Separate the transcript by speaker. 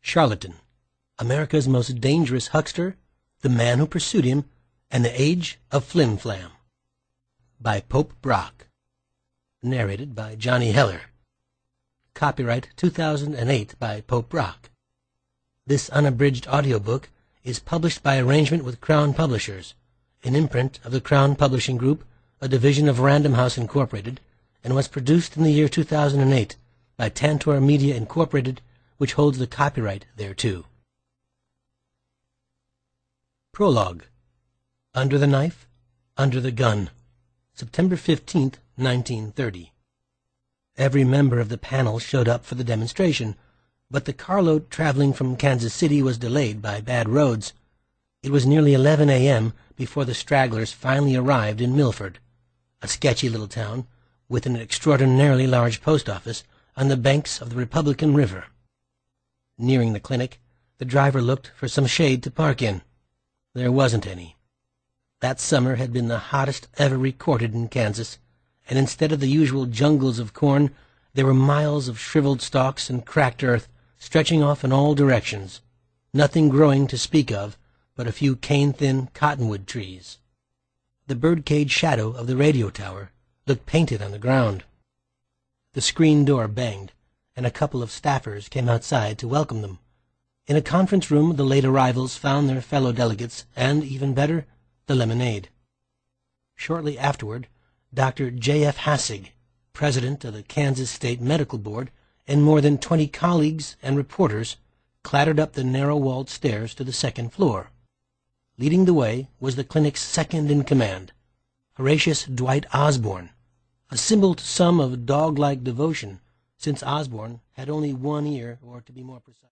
Speaker 1: Charlatan, America's Most Dangerous Huckster, The Man Who Pursued Him, and the Age of Flim Flam, by Pope Brock. Narrated by Johnny Heller. Copyright 2008 by Pope Brock. This unabridged audiobook is published by arrangement with Crown Publishers, an imprint of the Crown Publishing Group, a division of Random House Incorporated, and was produced in the year 2008 by Tantor Media Incorporated, which holds the copyright thereto. Prologue. Under the Knife, Under the Gun, September 15th, 1930. Every member of the panel showed up for the demonstration, but the carload traveling from Kansas City was delayed by bad roads. It was nearly 11 a.m. before the stragglers finally arrived in Milford, a sketchy little town with an extraordinarily large post office on the banks of the Republican River. Nearing the clinic, the driver looked for some shade to park in. There wasn't any. That summer had been the hottest ever recorded in Kansas, and instead of the usual jungles of corn, there were miles of shriveled stalks and cracked earth stretching off in all directions, nothing growing to speak of but a few cane-thin cottonwood trees. The birdcage shadow of the radio tower looked painted on the ground. The screen door banged, and a couple of staffers came outside to welcome them. In a conference room the late arrivals found their fellow delegates, and, even better, the lemonade. Shortly afterward, Dr. J.F. Hassig, president of the Kansas State Medical Board, and more than 20 colleagues and reporters clattered up the narrow-walled stairs to the second floor. Leading the way was the clinic's second-in-command, Horatius Dwight Osborne, a symbol to some of dog-like devotion, since Osborne had only one ear, or to be more precise,